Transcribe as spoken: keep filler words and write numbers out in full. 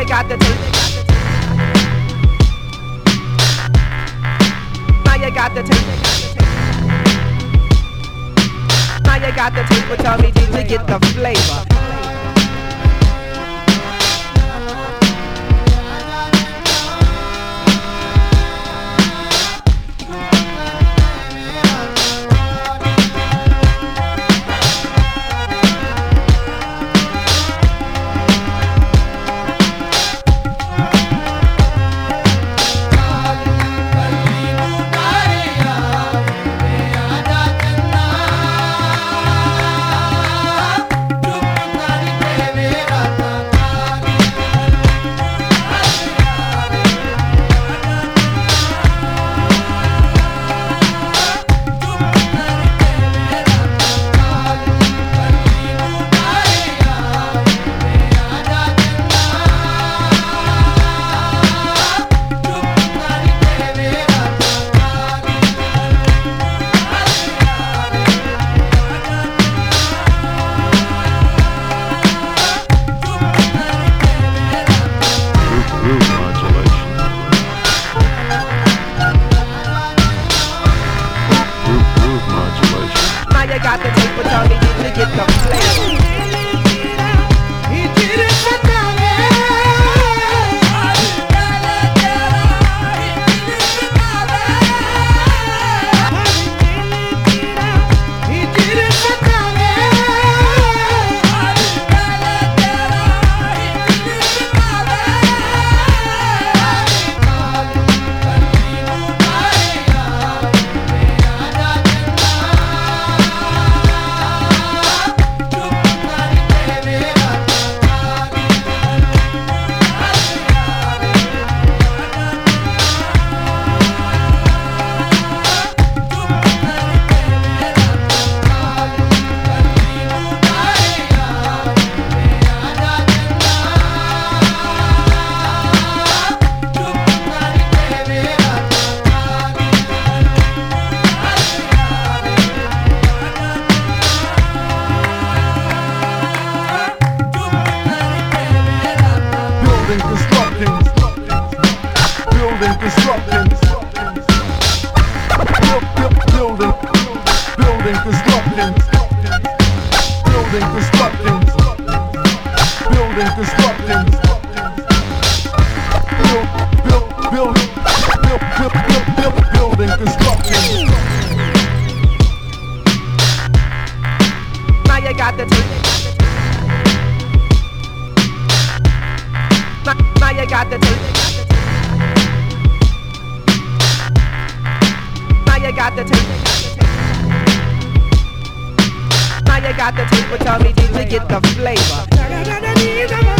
got the tape. Now you got the tape. Now you got the tape with Tommy D to get the flavor. Got the tape with Tommy D to get the flavor. He did it for Tommy. He did it for Tommy. Building, constructing, building, constructing, building, building, constructing, building, constructing, building, constructing, build, build, build, build, build, build, build, building, constructing. Now you got the tape. Now you got the tape. Now you got the tape. Now you got the tape with Tommy D to get the flavor.